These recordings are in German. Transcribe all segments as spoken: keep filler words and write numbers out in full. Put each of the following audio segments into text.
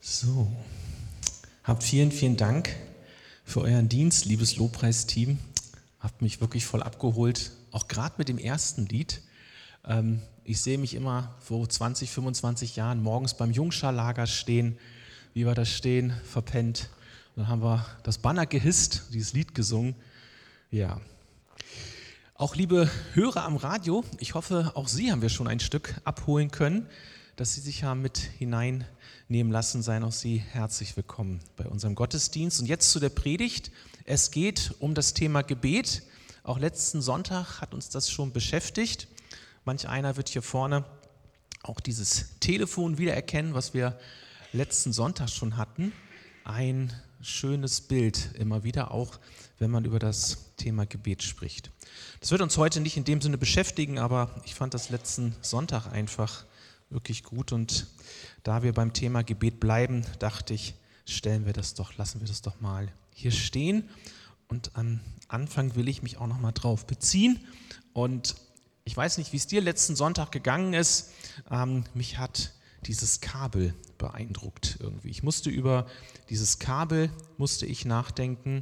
So, habt vielen, vielen Dank für euren Dienst, liebes Lobpreisteam. Habt mich wirklich voll abgeholt, auch gerade mit dem ersten Lied. Ähm, ich sehe mich immer vor zwanzig, fünfundzwanzig Jahren morgens beim Jungscharlager stehen, wie wir da stehen, verpennt. Und dann haben wir das Banner gehisst, dieses Lied gesungen. Ja. Auch liebe Hörer am Radio, ich hoffe, auch Sie haben wir schon ein Stück abholen können, dass Sie sich haben mit hineinnehmen lassen. Seien auch Sie herzlich willkommen bei unserem Gottesdienst. Und jetzt zu der Predigt. Es geht um das Thema Gebet. Auch letzten Sonntag hat uns das schon beschäftigt. Manch einer wird hier vorne auch dieses Telefon wiedererkennen, was wir letzten Sonntag schon hatten. Ein schönes Bild immer wieder, auch wenn man über das Thema Gebet spricht. Das wird uns heute nicht in dem Sinne beschäftigen, aber ich fand das letzten Sonntag einfach wirklich gut. Und da wir beim Thema Gebet bleiben, dachte ich, stellen wir das doch, lassen wir das doch mal hier stehen. Und am Anfang will ich mich auch noch mal drauf beziehen. Und ich weiß nicht, wie es dir letzten Sonntag gegangen ist. Ähm, mich hat dieses Kabel beeindruckt irgendwie. Ich musste über dieses Kabel, musste ich nachdenken,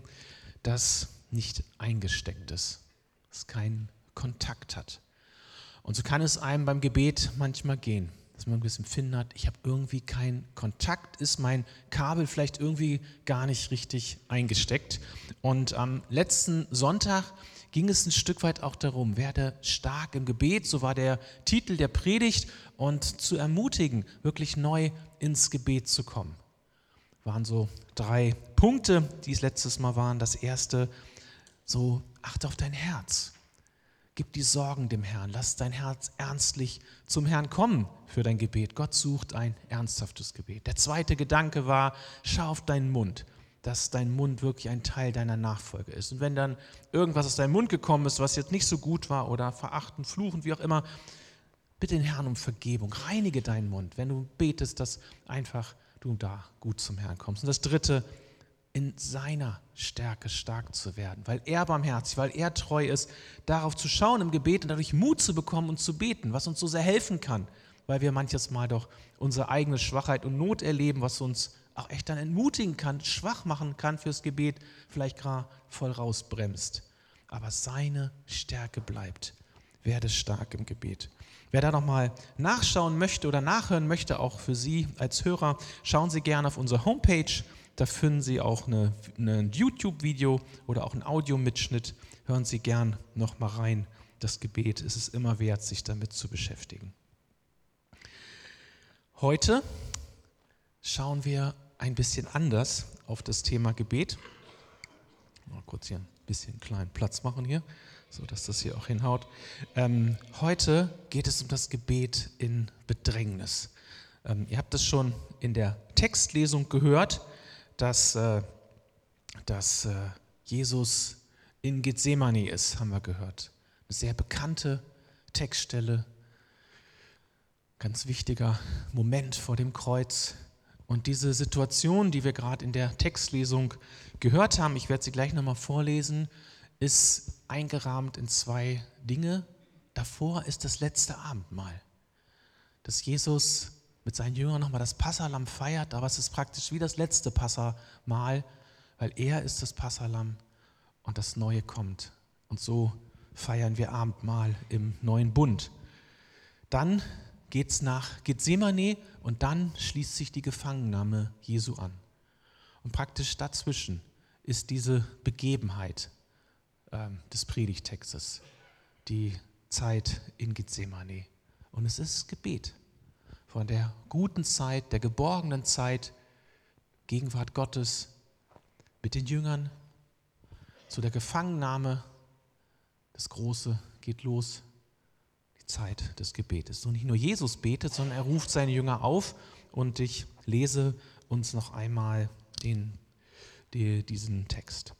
das nicht eingesteckt ist, das keinen Kontakt hat. Und so kann es einem beim Gebet manchmal gehen, dass man das Empfinden hat, ich habe irgendwie keinen Kontakt, ist mein Kabel vielleicht irgendwie gar nicht richtig eingesteckt. Und am letzten Sonntag ging es ein Stück weit auch darum, werde stark im Gebet, so war der Titel der Predigt, und zu ermutigen, wirklich neu ins Gebet zu kommen. Waren so drei Punkte, die es letztes Mal waren. Das erste, so achte auf dein Herz. Gib die Sorgen dem Herrn. Lass dein Herz ernstlich zum Herrn kommen für dein Gebet. Gott sucht ein ernsthaftes Gebet. Der zweite Gedanke war, schau auf deinen Mund, dass dein Mund wirklich ein Teil deiner Nachfolge ist. Und wenn dann irgendwas aus deinem Mund gekommen ist, was jetzt nicht so gut war oder verachten, fluchen, wie auch immer, bitte den Herrn um Vergebung. Reinige deinen Mund, wenn du betest, dass einfach du da gut zum Herrn kommst. Und das dritte, in seiner Stärke stark zu werden, weil er barmherzig, weil er treu ist, darauf zu schauen im Gebet und dadurch Mut zu bekommen und zu beten, was uns so sehr helfen kann, weil wir manches Mal doch unsere eigene Schwachheit und Not erleben, was uns auch echt dann entmutigen kann, schwach machen kann fürs Gebet, vielleicht gerade voll rausbremst. Aber seine Stärke bleibt. Werde stark im Gebet. Wer da nochmal nachschauen möchte oder nachhören möchte, auch für Sie als Hörer, schauen Sie gerne auf unsere Homepage. Da finden Sie auch eine, ein YouTube-Video oder auch einen Audiomitschnitt. Hören Sie gern nochmal rein. Das Gebet ist es immer wert, sich damit zu beschäftigen. Heute schauen wir ein bisschen anders auf das Thema Gebet. Mal kurz hier ein bisschen kleinen Platz machen hier, so dass das hier auch hinhaut. Ähm, heute geht es um das Gebet in Bedrängnis. Ähm, ihr habt es schon in der Textlesung gehört, dass, äh, dass äh, Jesus in Gethsemane ist, haben wir gehört. Eine sehr bekannte Textstelle, ganz wichtiger Moment vor dem Kreuz. Und diese Situation, die wir gerade in der Textlesung gehört haben, ich werde sie gleich nochmal vorlesen, ist eingerahmt in zwei Dinge. Davor ist das letzte Abendmahl, dass Jesus mit seinen Jüngern nochmal das Passalamm feiert, aber es ist praktisch wie das letzte Passamahl, weil er ist das Passalamm und das Neue kommt. Und so feiern wir Abendmahl im neuen Bund. Dann geht es nach Gethsemane und dann schließt sich die Gefangennahme Jesu an. Und praktisch dazwischen ist diese Begebenheit äh, des Predigtextes, die Zeit in Gethsemane. Und es ist Gebet. Von der guten Zeit, der geborgenen Zeit, Gegenwart Gottes mit den Jüngern, zu der Gefangennahme, das Große geht los, die Zeit des Gebetes. Und nicht nur Jesus betet, sondern er ruft seine Jünger auf und ich lese uns noch einmal den, die, diesen Text.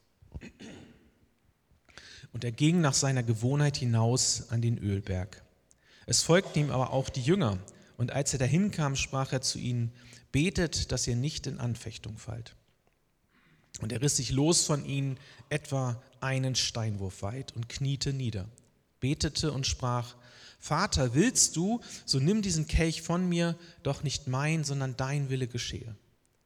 Und er ging nach seiner Gewohnheit hinaus an den Ölberg. Es folgten ihm aber auch die Jünger. Und als er dahin kam, sprach er zu ihnen, betet, dass ihr nicht in Anfechtung fallt. Und er riss sich los von ihnen, etwa einen Steinwurf weit, und kniete nieder, betete und sprach, Vater, willst du, so nimm diesen Kelch von mir, doch nicht mein, sondern dein Wille geschehe.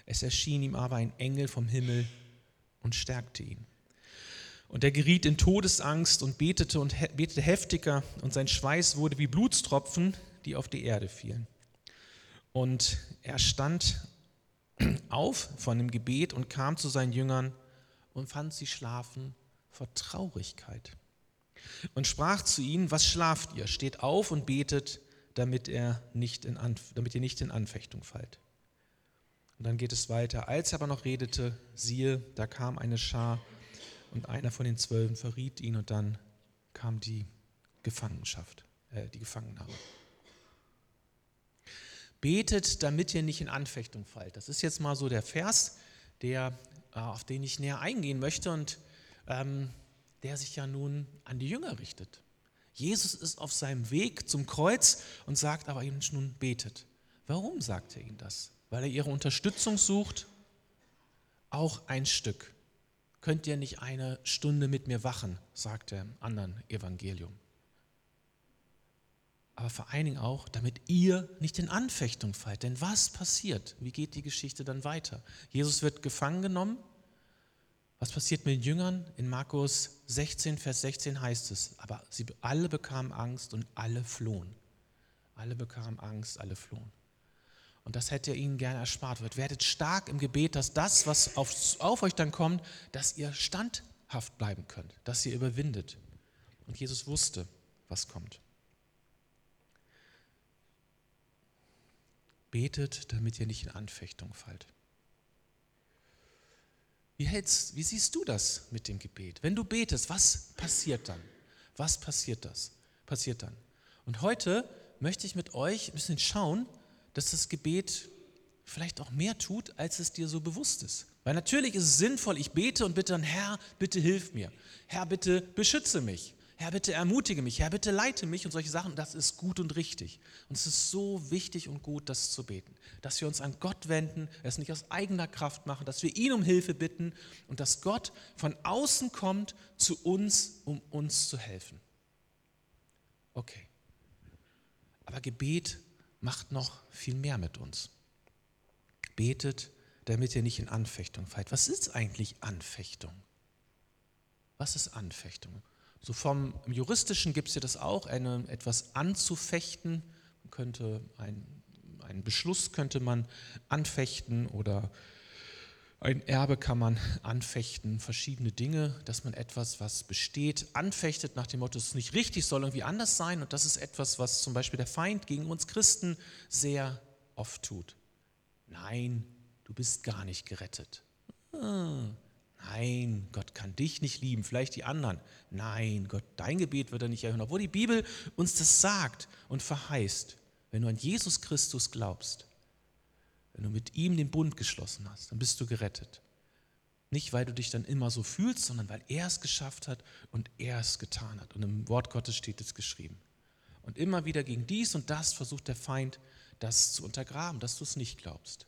Es erschien ihm aber ein Engel vom Himmel und stärkte ihn. Und er geriet in Todesangst und betete und he- betete heftiger, und sein Schweiß wurde wie Blutstropfen, die auf die Erde fielen. Und er stand auf von dem Gebet und kam zu seinen Jüngern und fand sie schlafen vor Traurigkeit. Und sprach zu ihnen: Was schlaft ihr? Steht auf und betet, damit, er nicht in Anf- damit ihr nicht in Anfechtung fallt. Und dann geht es weiter. Als er aber noch redete, siehe, da kam eine Schar, und einer von den Zwölfen verriet ihn, und dann kam die Gefangenschaft, äh, die Gefangennahme. Betet, damit ihr nicht in Anfechtung fallt. Das ist jetzt mal so der Vers, der, äh, auf den ich näher eingehen möchte und ähm, der sich ja nun an die Jünger richtet. Jesus ist auf seinem Weg zum Kreuz und sagt aber ihnen nun: Betet. Warum sagt er ihnen das? Weil er ihre Unterstützung sucht? Auch ein Stück. Könnt ihr nicht eine Stunde mit mir wachen, sagt er im anderen Evangelium. Aber vor allen Dingen auch, damit ihr nicht in Anfechtung fallt. Denn was passiert? Wie geht die Geschichte dann weiter? Jesus wird gefangen genommen. Was passiert mit den Jüngern? In Markus sechzehn, Vers sechzehn heißt es: Aber sie alle bekamen Angst und alle flohen. Alle bekamen Angst, alle flohen. Und das hätte er ihnen gerne erspart wird. Werdet stark im Gebet, dass das, was auf, auf euch dann kommt, dass ihr standhaft bleiben könnt, dass ihr überwindet. Und Jesus wusste, was kommt. Betet, damit ihr nicht in Anfechtung fallt. Wie, hältst, wie siehst du das mit dem Gebet? Wenn du betest, was passiert dann? Was passiert das? Passiert dann? Und heute möchte ich mit euch ein bisschen schauen, dass das Gebet vielleicht auch mehr tut, als es dir so bewusst ist. Weil natürlich ist es sinnvoll, ich bete und bitte dann: Herr, bitte hilf mir. Herr, bitte beschütze mich. Herr, bitte ermutige mich. Herr, bitte leite mich und solche Sachen. Das ist gut und richtig. Und es ist so wichtig und gut, das zu beten. Dass wir uns an Gott wenden, es nicht aus eigener Kraft machen, dass wir ihn um Hilfe bitten und dass Gott von außen kommt zu uns, um uns zu helfen. Okay. Aber Gebet macht noch viel mehr mit uns. Betet, damit ihr nicht in Anfechtung fallt. Was ist eigentlich Anfechtung? Was ist Anfechtung? So vom Juristischen gibt es ja das auch, eine, etwas anzufechten. Man könnte ein, einen Beschluss könnte man anfechten oder ein Erbe kann man anfechten, verschiedene Dinge, dass man etwas, was besteht, anfechtet nach dem Motto, es ist nicht richtig, soll irgendwie anders sein. Und das ist etwas, was zum Beispiel der Feind gegen uns Christen sehr oft tut. Nein, du bist gar nicht gerettet. Hm. Nein, Gott kann dich nicht lieben, vielleicht die anderen. Nein, Gott, dein Gebet wird er nicht erhören. Obwohl die Bibel uns das sagt und verheißt, wenn du an Jesus Christus glaubst, wenn du mit ihm den Bund geschlossen hast, dann bist du gerettet. Nicht, weil du dich dann immer so fühlst, sondern weil er es geschafft hat und er es getan hat. Und im Wort Gottes steht es geschrieben. Und immer wieder gegen dies und das versucht der Feind, das zu untergraben, dass du es nicht glaubst.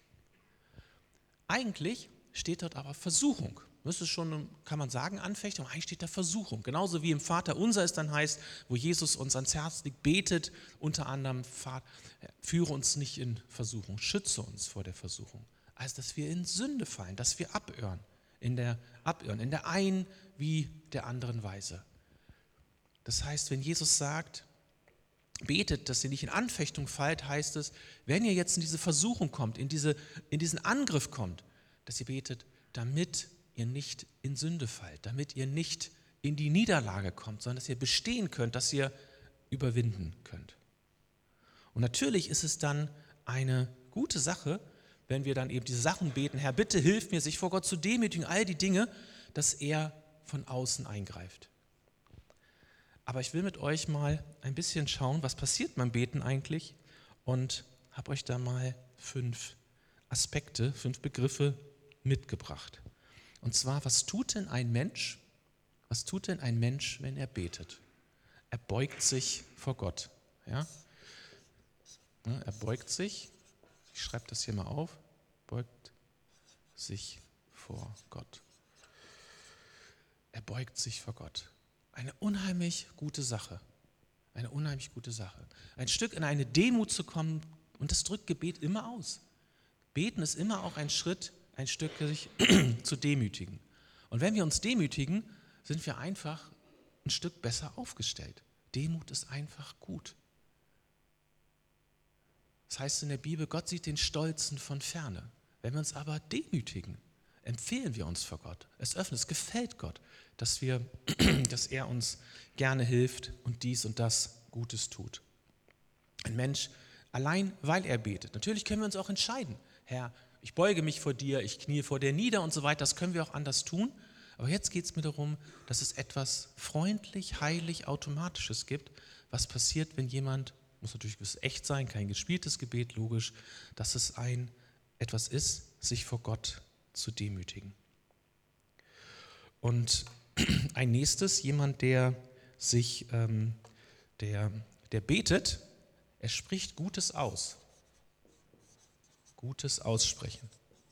Eigentlich steht dort aber Versuchung. Das ist schon, kann man sagen, Anfechtung. Eigentlich steht da Versuchung. Genauso wie im Vater unser es dann heißt, wo Jesus uns ans Herz legt, betet unter anderem: Vater, führe uns nicht in Versuchung, schütze uns vor der Versuchung. Also, dass wir in Sünde fallen, dass wir abirren, in der, abirren, in der einen wie der anderen Weise. Das heißt, wenn Jesus sagt, betet, dass ihr nicht in Anfechtung fallt, heißt es, wenn ihr jetzt in diese Versuchung kommt, in, diese, in diesen Angriff kommt, dass ihr betet, damit ihr nicht in Sünde fallt, damit ihr nicht in die Niederlage kommt, sondern dass ihr bestehen könnt, dass ihr überwinden könnt. Und natürlich ist es dann eine gute Sache, wenn wir dann eben diese Sachen beten: Herr, bitte hilf mir, sich vor Gott zu demütigen, all die Dinge, dass er von außen eingreift. Aber ich will mit euch mal ein bisschen schauen, was passiert beim Beten eigentlich, und habe euch da mal fünf Aspekte, fünf Begriffe mitgebracht. Und zwar, was tut denn ein Mensch, was tut denn ein Mensch, wenn er betet? Er beugt sich vor Gott. Ja? Er beugt sich, ich schreibe das hier mal auf, beugt sich vor Gott. Er beugt sich vor Gott. Eine unheimlich gute Sache. Eine unheimlich gute Sache. Ein Stück in eine Demut zu kommen, und das drückt Gebet immer aus. Beten ist immer auch ein Schritt, ein Stück sich zu demütigen. Und wenn wir uns demütigen, sind wir einfach ein Stück besser aufgestellt. Demut ist einfach gut. Das heißt in der Bibel, Gott sieht den Stolzen von ferne. Wenn wir uns aber demütigen, empfehlen wir uns vor Gott. Es öffnet, es gefällt Gott, dass, wir, dass er uns gerne hilft und dies und das Gutes tut. Ein Mensch, allein weil er betet. Natürlich können wir uns auch entscheiden. Herr, ich beuge mich vor dir, ich knie vor dir nieder und so weiter. Das können wir auch anders tun. Aber jetzt geht es mir darum, dass es etwas freundlich, heilig, automatisches gibt, was passiert, wenn jemand, muss natürlich echt sein, kein gespieltes Gebet, logisch, dass es ein etwas ist, sich vor Gott zu demütigen. Und ein nächstes, jemand, der sich, ähm, der, der betet, er spricht Gutes aus. Gutes aussprechen.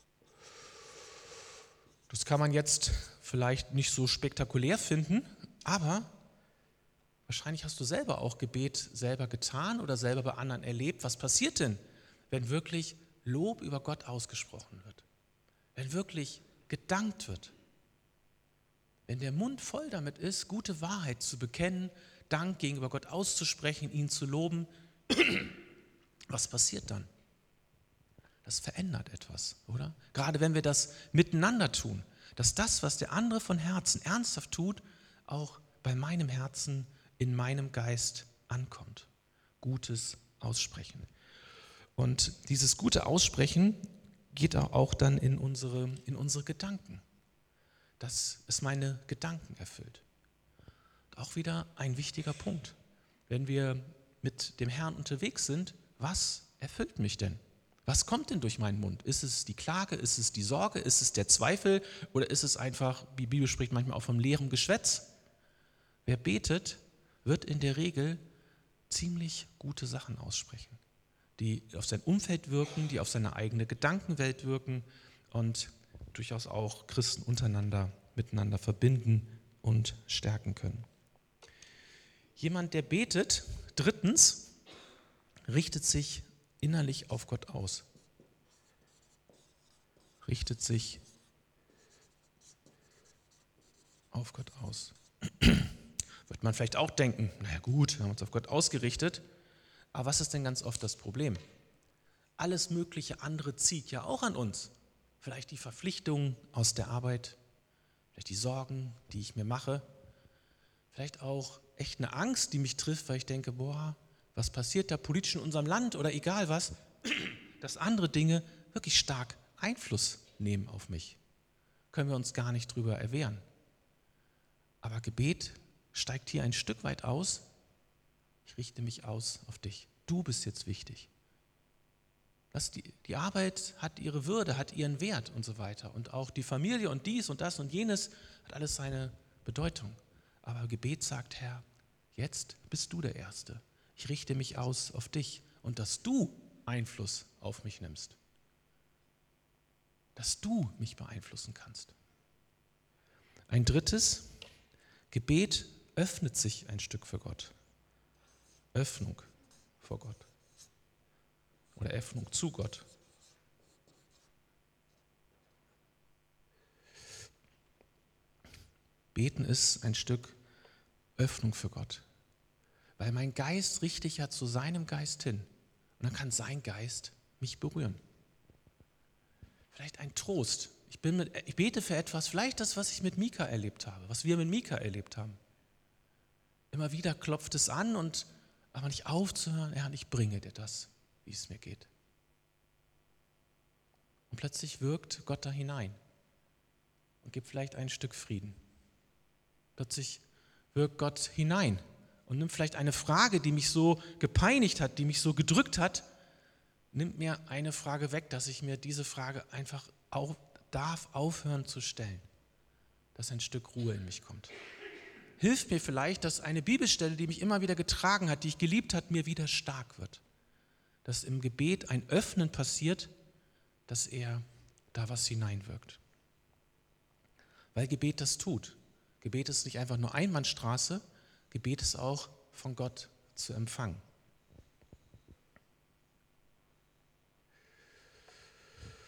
Das kann man jetzt vielleicht nicht so spektakulär finden, aber wahrscheinlich hast du selber auch Gebet selber getan oder selber bei anderen erlebt. Was passiert denn, wenn wirklich Lob über Gott ausgesprochen wird? Wenn wirklich gedankt wird? Wenn der Mund voll damit ist, gute Wahrheit zu bekennen, Dank gegenüber Gott auszusprechen, ihn zu loben, was passiert dann? Das verändert etwas, oder? Gerade wenn wir das miteinander tun, dass das, was der andere von Herzen ernsthaft tut, auch bei meinem Herzen, in meinem Geist ankommt. Gutes Aussprechen. Und dieses gute Aussprechen geht auch dann in unsere, in unsere Gedanken. Dass es meine Gedanken erfüllt. Auch wieder ein wichtiger Punkt. Wenn wir mit dem Herrn unterwegs sind, was erfüllt mich denn? Was kommt denn durch meinen Mund? Ist es die Klage, ist es die Sorge, ist es der Zweifel oder ist es einfach, wie die Bibel spricht manchmal auch vom leeren Geschwätz? Wer betet, wird in der Regel ziemlich gute Sachen aussprechen, die auf sein Umfeld wirken, die auf seine eigene Gedankenwelt wirken und durchaus auch Christen untereinander miteinander verbinden und stärken können. Jemand, der betet, drittens, richtet sich innerlich auf Gott aus. Richtet sich auf Gott aus. Wird man vielleicht auch denken, naja gut, wir haben uns auf Gott ausgerichtet, aber was ist denn ganz oft das Problem? Alles mögliche andere zieht ja auch an uns. Vielleicht die Verpflichtungen aus der Arbeit, vielleicht die Sorgen, die ich mir mache, vielleicht auch echt eine Angst, die mich trifft, weil ich denke, boah, was passiert da politisch in unserem Land oder egal was, dass andere Dinge wirklich stark Einfluss nehmen auf mich. Können wir uns gar nicht drüber erwehren. Aber Gebet steigt hier ein Stück weit aus. Ich richte mich aus auf dich. Du bist jetzt wichtig. Das, die, die Arbeit hat ihre Würde, hat ihren Wert und so weiter. Und auch die Familie und dies und das und jenes hat alles seine Bedeutung. Aber Gebet sagt, Herr, jetzt bist du der Erste. Ich richte mich aus auf dich und dass du Einfluss auf mich nimmst. Dass du mich beeinflussen kannst. Ein drittes, Gebet öffnet sich ein Stück für Gott. Öffnung vor Gott. Oder Öffnung zu Gott. Beten ist ein Stück Öffnung für Gott. Weil mein Geist richte ich ja zu seinem Geist hin. Und dann kann sein Geist mich berühren. Vielleicht ein Trost. Ich, bin mit, ich bete für etwas, vielleicht das, was ich mit Mika erlebt habe, was wir mit Mika erlebt haben. Immer wieder klopft es an und aber nicht aufzuhören, Herr, ich bringe dir das, wie es mir geht. Und plötzlich wirkt Gott da hinein und gibt vielleicht ein Stück Frieden. Plötzlich wirkt Gott hinein und nimmt vielleicht eine Frage, die mich so gepeinigt hat, die mich so gedrückt hat, nimmt mir eine Frage weg, dass ich mir diese Frage einfach auf, darf aufhören zu stellen, dass ein Stück Ruhe in mich kommt. Hilft mir vielleicht, dass eine Bibelstelle, die mich immer wieder getragen hat, die ich geliebt hat, mir wieder stark wird. Dass im Gebet ein Öffnen passiert, dass er da was hineinwirkt. Weil Gebet das tut. Gebet ist nicht einfach nur Einbahnstraße, Gebet ist auch von Gott zu empfangen.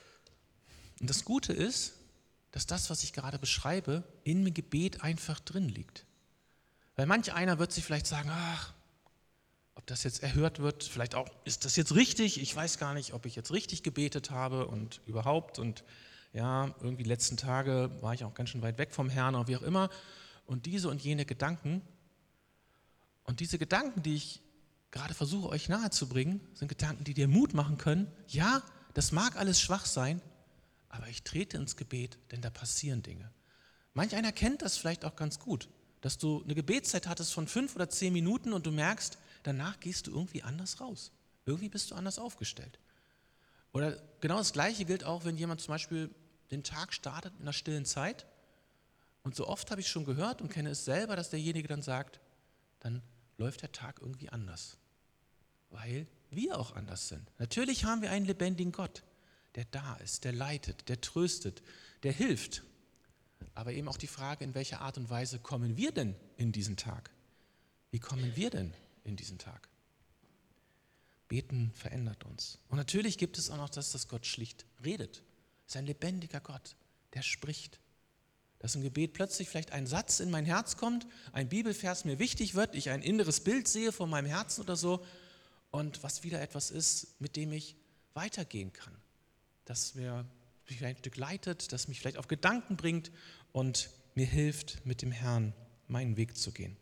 Und das Gute ist, dass das, was ich gerade beschreibe, im Gebet einfach drin liegt. Weil manch einer wird sich vielleicht sagen, ach, ob das jetzt erhört wird, vielleicht auch, ist das jetzt richtig? Ich weiß gar nicht, ob ich jetzt richtig gebetet habe und überhaupt. Und ja, irgendwie die letzten Tage war ich auch ganz schön weit weg vom Herrn oder wie auch immer. Und diese und jene Gedanken. Und diese Gedanken, die ich gerade versuche euch nahezubringen, sind Gedanken, die dir Mut machen können. Ja, das mag alles schwach sein, aber ich trete ins Gebet, denn da passieren Dinge. Manch einer kennt das vielleicht auch ganz gut, dass du eine Gebetszeit hattest von fünf oder zehn Minuten und du merkst, danach gehst du irgendwie anders raus. Irgendwie bist du anders aufgestellt. Oder genau das Gleiche gilt auch, wenn jemand zum Beispiel den Tag startet mit einer stillen Zeit. Und so oft habe ich schon gehört und kenne es selber, dass derjenige dann sagt, dann läuft der Tag irgendwie anders. Weil wir auch anders sind. Natürlich haben wir einen lebendigen Gott, der da ist, der leitet, der tröstet, der hilft. Aber eben auch die Frage, in welcher Art und Weise kommen wir denn in diesen Tag? Wie kommen wir denn in diesen Tag? Beten verändert uns. Und natürlich gibt es auch noch das, dass Gott schlicht redet. Es ist ein lebendiger Gott, der spricht. Dass im Gebet plötzlich vielleicht ein Satz in mein Herz kommt, ein Bibelvers mir wichtig wird, ich ein inneres Bild sehe von meinem Herzen oder so und was wieder etwas ist, mit dem ich weitergehen kann. Das mir mich ein Stück leitet, das mich vielleicht auf Gedanken bringt und mir hilft, mit dem Herrn meinen Weg zu gehen.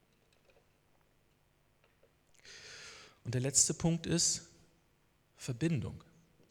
Und der letzte Punkt ist Verbindung.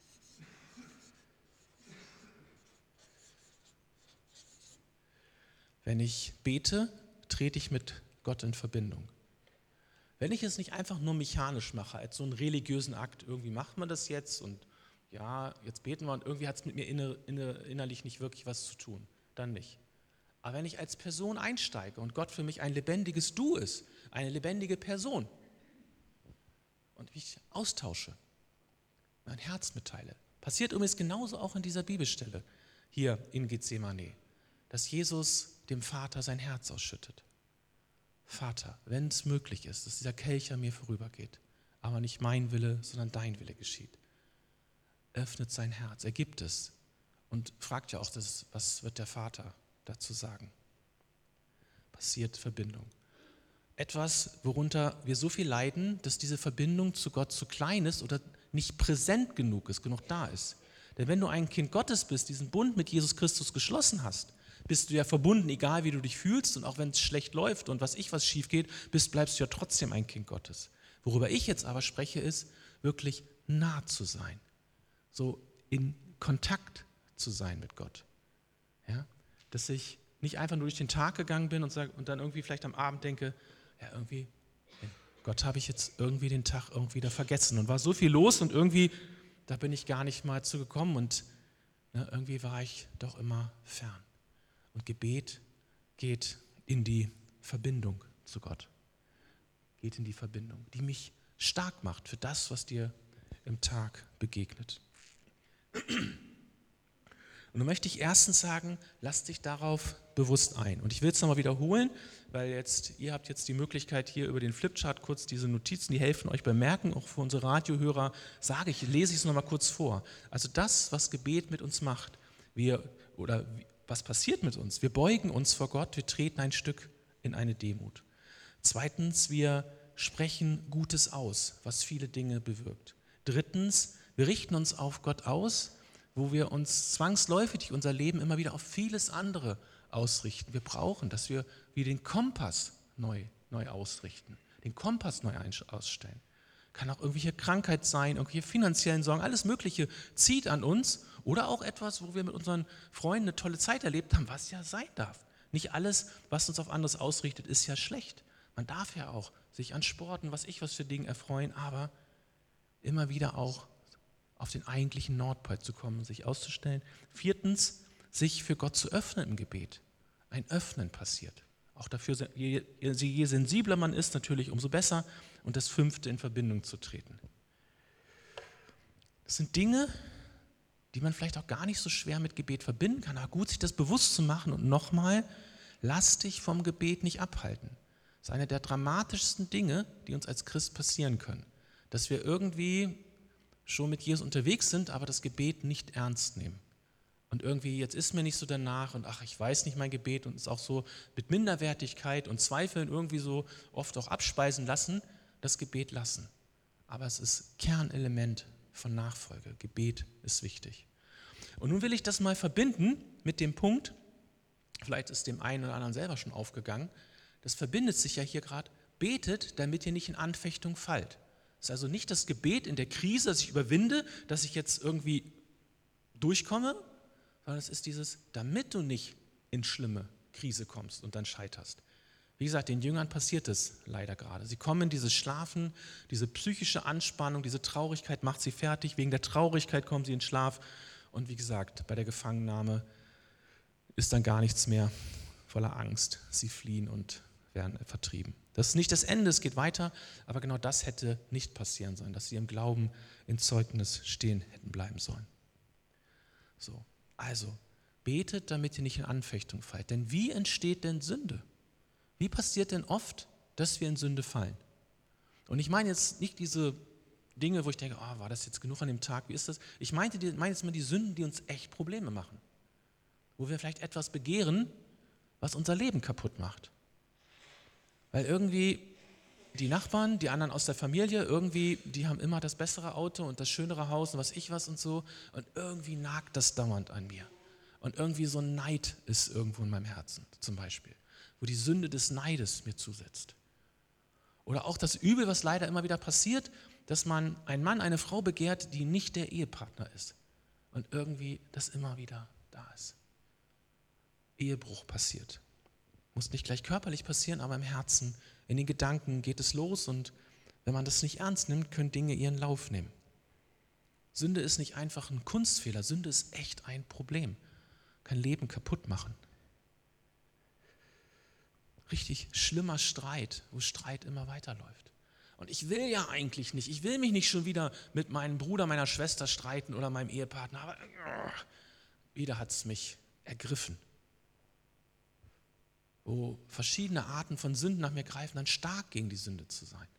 Wenn ich bete, trete ich mit Gott in Verbindung. Wenn ich es nicht einfach nur mechanisch mache, als so einen religiösen Akt, irgendwie macht man das jetzt und ja, jetzt beten wir und irgendwie hat es mit mir inner, inner, innerlich nicht wirklich was zu tun, dann nicht. Aber wenn ich als Person einsteige und Gott für mich ein lebendiges Du ist, eine lebendige Person und mich austausche, mein Herz mitteile, passiert übrigens genauso auch in dieser Bibelstelle hier in Gethsemane, dass Jesus dem Vater sein Herz ausschüttet. Vater, wenn es möglich ist, dass dieser Kelch an mir vorübergeht, aber nicht mein Wille, sondern dein Wille geschieht. Öffnet sein Herz, er gibt es und fragt ja auch, das, was wird der Vater dazu sagen. Passiert Verbindung. Etwas, worunter wir so viel leiden, dass diese Verbindung zu Gott zu klein ist oder nicht präsent genug ist, genug da ist. Denn wenn du ein Kind Gottes bist, diesen Bund mit Jesus Christus geschlossen hast, bist du ja verbunden, egal wie du dich fühlst und auch wenn es schlecht läuft und was ich was schief geht, bist, bleibst du ja trotzdem ein Kind Gottes. Worüber ich jetzt aber spreche, ist wirklich nah zu sein, so in Kontakt zu sein mit Gott. Ja? Dass ich nicht einfach nur durch den Tag gegangen bin und, sag, und dann irgendwie vielleicht am Abend denke, ja irgendwie, Gott habe ich jetzt irgendwie den Tag irgendwie wieder vergessen und war so viel los und irgendwie, da bin ich gar nicht mal zugekommen und ne, irgendwie war ich doch immer fern. Und Gebet geht in die Verbindung zu Gott. Geht in die Verbindung, die mich stark macht für das, was dir im Tag begegnet. Und dann möchte ich erstens sagen, lass dich darauf bewusst ein. Und ich will es nochmal wiederholen, weil jetzt, ihr habt jetzt die Möglichkeit, hier über den Flipchart kurz diese Notizen, die helfen euch beim Merken, auch für unsere Radiohörer, sage ich, lese ich es nochmal kurz vor. Also das, was Gebet mit uns macht, wir, oder was passiert mit uns? Wir beugen uns vor Gott, wir treten ein Stück in eine Demut. Zweitens, wir sprechen Gutes aus, was viele Dinge bewirkt. Drittens, wir richten uns auf Gott aus, wo wir uns zwangsläufig unser Leben immer wieder auf vieles andere ausrichten. Wir brauchen, dass wir wie den Kompass neu, neu ausrichten, den Kompass neu ausstellen. Kann auch irgendwelche Krankheit sein, irgendwelche finanziellen Sorgen, alles Mögliche zieht an uns oder auch etwas, wo wir mit unseren Freunden eine tolle Zeit erlebt haben, was ja sein darf. Nicht alles, was uns auf anderes ausrichtet, ist ja schlecht. Man darf ja auch sich an Sporten, was ich was für Dinge erfreuen, aber immer wieder auch auf den eigentlichen Nordpol zu kommen, sich auszustellen. Viertens, sich für Gott zu öffnen im Gebet. Ein Öffnen passiert. Auch dafür, je, je sensibler man ist, natürlich umso besser. Und das Fünfte, in Verbindung zu treten. Das sind Dinge, die man vielleicht auch gar nicht so schwer mit Gebet verbinden kann. Aber gut, sich das bewusst zu machen und nochmal, lass dich vom Gebet nicht abhalten. Das ist eine der dramatischsten Dinge, die uns als Christ passieren können. Dass wir irgendwie schon mit Jesus unterwegs sind, aber das Gebet nicht ernst nehmen. Und irgendwie, jetzt ist mir nicht so danach und ach, ich weiß nicht mein Gebet und es auch so mit Minderwertigkeit und Zweifeln irgendwie so oft auch abspeisen lassen, das Gebet lassen. Aber es ist Kernelement von Nachfolge. Gebet ist wichtig. Und nun will ich das mal verbinden mit dem Punkt, vielleicht ist dem einen oder anderen selber schon aufgegangen, das verbindet sich ja hier gerade, betet, damit ihr nicht in Anfechtung fallt. Es ist also nicht das Gebet in der Krise, dass ich überwinde, dass ich jetzt irgendwie durchkomme, sondern es ist dieses, damit du nicht in schlimme Krise kommst und dann scheiterst. Wie gesagt, den Jüngern passiert es leider gerade. Sie kommen in dieses Schlafen, diese psychische Anspannung, diese Traurigkeit macht sie fertig. Wegen der Traurigkeit kommen sie in Schlaf. Und wie gesagt, bei der Gefangennahme ist dann gar nichts mehr, voller Angst. Sie fliehen und werden vertrieben. Das ist nicht das Ende, es geht weiter, aber genau das hätte nicht passieren sollen, dass sie im Glauben in Zeugnis stehen hätten bleiben sollen. So, also betet, damit ihr nicht in Anfechtung fallt. Denn wie entsteht denn Sünde? Wie passiert denn oft, dass wir in Sünde fallen? Und ich meine jetzt nicht diese Dinge, wo ich denke, oh, war das jetzt genug an dem Tag, wie ist das? Ich meinte, die, meine jetzt mal die Sünden, die uns echt Probleme machen. Wo wir vielleicht etwas begehren, was unser Leben kaputt macht. Weil irgendwie die Nachbarn, die anderen aus der Familie, irgendwie, die haben immer das bessere Auto und das schönere Haus und was ich was und so. Und irgendwie nagt das dauernd an mir. Und irgendwie so ein Neid ist irgendwo in meinem Herzen zum Beispiel. Wo die Sünde des Neides mir zusetzt. Oder auch das Übel, was leider immer wieder passiert, dass man einen Mann, eine Frau begehrt, die nicht der Ehepartner ist. Und irgendwie das immer wieder da ist. Ehebruch passiert. Muss nicht gleich körperlich passieren, aber im Herzen, in den Gedanken geht es los und wenn man das nicht ernst nimmt, können Dinge ihren Lauf nehmen. Sünde ist nicht einfach ein Kunstfehler, Sünde ist echt ein Problem. Kann Leben kaputt machen. Richtig schlimmer Streit, wo Streit immer weiterläuft. Und ich will ja eigentlich nicht, ich will mich nicht schon wieder mit meinem Bruder, meiner Schwester streiten oder meinem Ehepartner, aber uh, wieder hat es mich ergriffen. Wo verschiedene Arten von Sünden nach mir greifen, dann stark gegen die Sünde zu sein.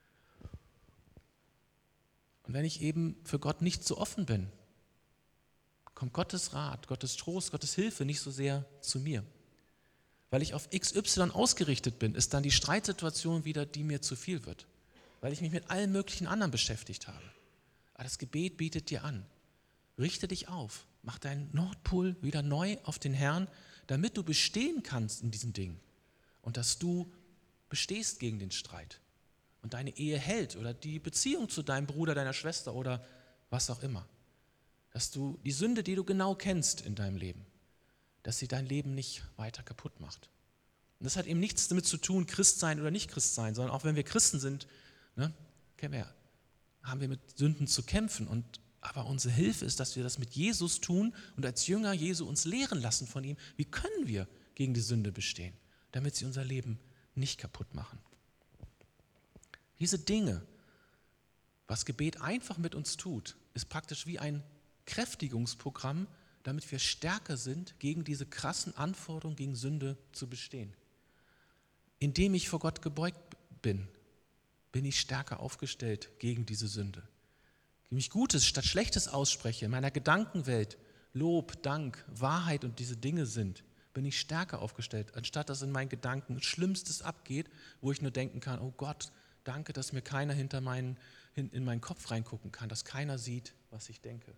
Und wenn ich eben für Gott nicht so offen bin, kommt Gottes Rat, Gottes Trost, Gottes Hilfe nicht so sehr zu mir. Weil ich auf X Y ausgerichtet bin, ist dann die Streitsituation wieder, die mir zu viel wird. Weil ich mich mit allen möglichen anderen beschäftigt habe. Aber das Gebet bietet dir an. Richte dich auf, mach deinen Nordpol wieder neu auf den Herrn, damit du bestehen kannst in diesen Dingen. Und dass du bestehst gegen den Streit. Und deine Ehe hält oder die Beziehung zu deinem Bruder, deiner Schwester oder was auch immer. Dass du die Sünde, die du genau kennst in deinem Leben, dass sie dein Leben nicht weiter kaputt macht. Und das hat eben nichts damit zu tun, Christ sein oder nicht Christ sein, sondern auch wenn wir Christen sind, ne, kennen wir, haben wir mit Sünden zu kämpfen. Und, aber unsere Hilfe ist, dass wir das mit Jesus tun und als Jünger Jesu uns lehren lassen von ihm, wie können wir gegen die Sünde bestehen, damit sie unser Leben nicht kaputt machen. Diese Dinge, was Gebet einfach mit uns tut, ist praktisch wie ein Kräftigungsprogramm, damit wir stärker sind, gegen diese krassen Anforderungen, gegen Sünde zu bestehen. Indem ich vor Gott gebeugt bin, bin ich stärker aufgestellt gegen diese Sünde. Indem ich Gutes statt Schlechtes ausspreche, in meiner Gedankenwelt Lob, Dank, Wahrheit und diese Dinge sind, bin ich stärker aufgestellt, anstatt dass in meinen Gedanken Schlimmstes abgeht, wo ich nur denken kann, oh Gott, danke, dass mir keiner hinter meinen, in meinen Kopf reingucken kann, dass keiner sieht, was ich denke.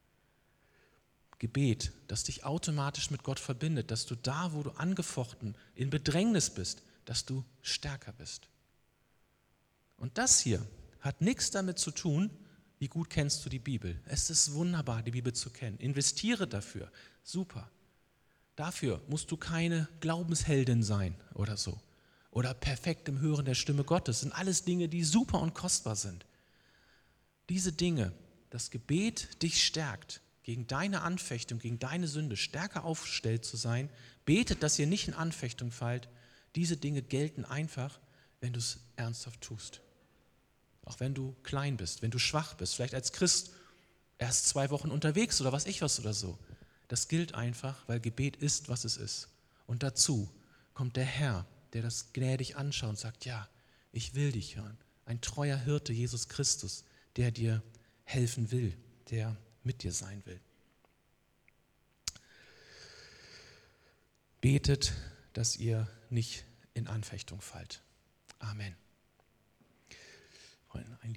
Gebet, das dich automatisch mit Gott verbindet, dass du da, wo du angefochten, in Bedrängnis bist, dass du stärker bist. Und das hier hat nichts damit zu tun, wie gut kennst du die Bibel. Es ist wunderbar, die Bibel zu kennen. Investiere dafür. Super. Dafür musst du keine Glaubensheldin sein oder so. Oder perfekt im Hören der Stimme Gottes. Das sind alles Dinge, die super und kostbar sind. Diese Dinge, das Gebet dich stärkt, gegen deine Anfechtung, gegen deine Sünde stärker aufgestellt zu sein, betet, dass ihr nicht in Anfechtung fallt. Diese Dinge gelten einfach, wenn du es ernsthaft tust. Auch wenn du klein bist, wenn du schwach bist, vielleicht als Christ erst zwei Wochen unterwegs oder was ich was oder so. Das gilt einfach, weil Gebet ist, was es ist. Und dazu kommt der Herr, der das gnädig anschaut und sagt, ja, ich will dich hören. Ein treuer Hirte, Jesus Christus, der dir helfen will, der mit dir sein will. betet, dass ihr nicht in Anfechtung fallt. Amen.